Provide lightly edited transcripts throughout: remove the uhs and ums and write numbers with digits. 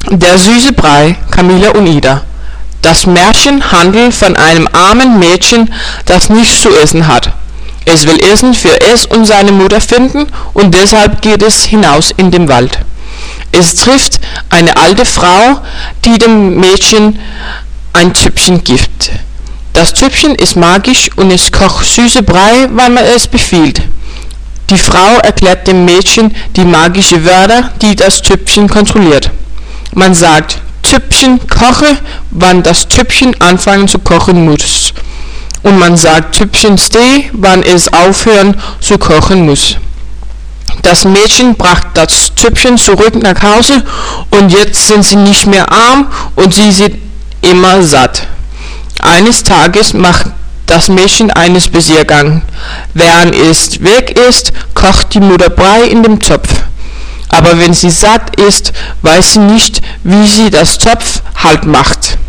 Der süße Brei, Camilla und Ida. Das Märchen handelt von einem armen Mädchen, das nichts zu essen hat. Es will Essen für es und seine Mutter finden und deshalb geht es hinaus in den Wald. Es trifft eine alte Frau, die dem Mädchen ein Tüpfchen gibt. Das Tüpfchen ist magisch und es kocht süße Brei, weil man es befiehlt. Die Frau erklärt dem Mädchen die magischen Wörter, die das Tüpfchen kontrolliert. Man sagt, Tüpfchen koche, wann das Tüpfchen anfangen zu kochen muss. Und man sagt Tüpfchen steh, wann es aufhören zu kochen muss. Das Mädchen brachte das Tüpfchen zurück nach Hause und jetzt sind sie nicht mehr arm und sie sind immer satt. Eines Tages macht das Mädchen einen Spaziergang. Während es weg ist, kocht die Mutter Brei in dem Topf. Aber wenn sie satt ist, weiß sie nicht, wie sie das Topf halt macht.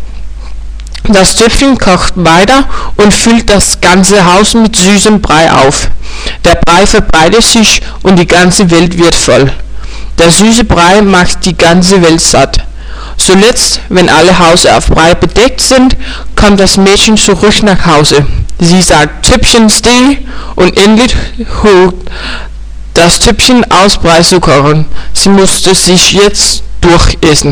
Das Töpfchen kocht weiter und füllt das ganze Haus mit süßem Brei auf. Der Brei verbreitet sich und die ganze Welt wird voll. Der süße Brei macht die ganze Welt satt. Zuletzt, wenn alle Häuser auf Brei bedeckt sind, kommt das Mädchen zurück nach Hause. Sie sagt Tüpfchen steh und endlich holt das Tüpfchen aus Brei zu kochen. Sie musste sich jetzt durchessen.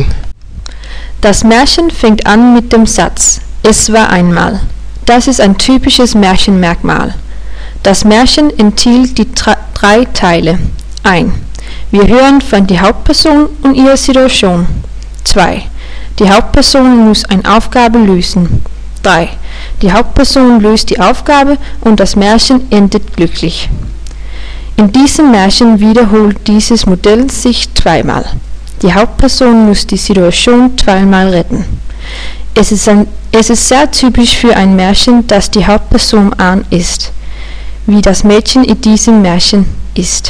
Das Märchen fängt an mit dem Satz: Es war einmal. Das ist ein typisches Märchenmerkmal. Das Märchen enthielt die drei Teile. 1. Wir hören von der Hauptperson und ihrer Situation. 2. Die Hauptperson muss eine Aufgabe lösen. 3. Die Hauptperson löst die Aufgabe und das Märchen endet glücklich. In diesem Märchen wiederholt dieses Modell sich zweimal. Die Hauptperson muss die Situation zweimal retten. Es ist sehr typisch für ein Märchen, dass die Hauptperson arm ist, wie das Mädchen in diesem Märchen ist.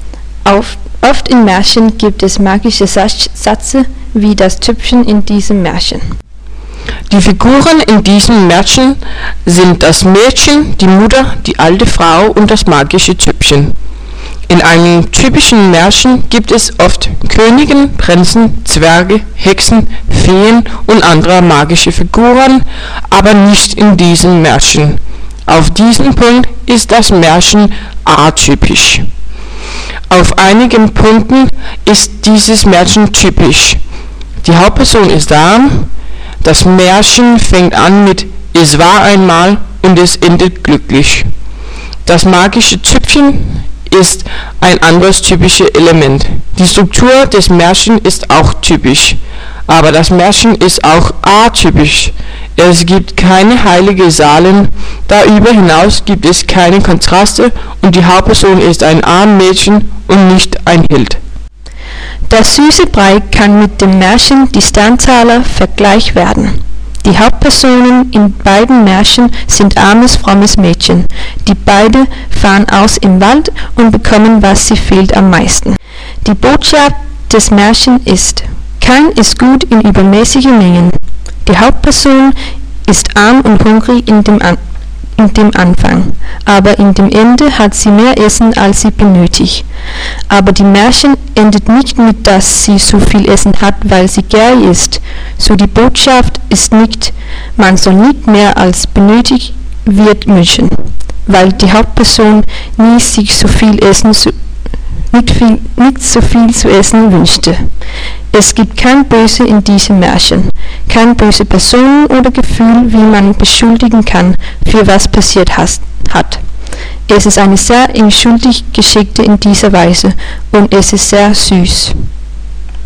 Oft in Märchen gibt es magische Sätze, wie das Tüpfchen in diesem Märchen. Die Figuren in diesem Märchen sind das Mädchen, die Mutter, die alte Frau und das magische Tüpfchen. In einem typischen Märchen gibt es oft Königinnen, Prinzen, Zwerge, Hexen, Feen und andere magische Figuren, aber nicht in diesem Märchen. Auf diesem Punkt ist das Märchen atypisch. Auf einigen Punkten ist dieses Märchen typisch. Die Hauptperson ist arm, das Märchen fängt an mit Es war einmal und es endet glücklich. Das magische Tüpfchen ist ein anderes typisches Element. Die Struktur des Märchens ist auch typisch, aber das Märchen ist auch atypisch. Es gibt keine heiligen Säulen, darüber hinaus gibt es keine Kontraste und die Hauptperson ist ein armes Mädchen und nicht ein Held. Das süße Brei kann mit dem Märchen Die Sterntaler vergleicht werden. Die Hauptpersonen in beiden Märchen sind armes, frommes Mädchen, die beide fahren aus im Wald und bekommen, was sie fehlt am meisten. Die Botschaft des Märchens ist: Kein ist gut in übermäßigen Mengen. Die Hauptperson ist arm und hungrig in dem Anfang, aber in dem Ende hat sie mehr Essen, als sie benötigt. Aber die Märchen endet nicht mit, dass sie so viel Essen hat, weil sie gierig ist. So die Botschaft ist nicht, man soll nicht mehr als benötigt wird wünschen, weil die Hauptperson nie sich so viel Essen nicht so viel zu essen wünschte. Es gibt kein Böse in diesem Märchen, keine böse Person oder Gefühl, wie man beschuldigen kann, für was passiert hat. Es ist eine sehr unschuldig Geschichte in dieser Weise und es ist sehr süß.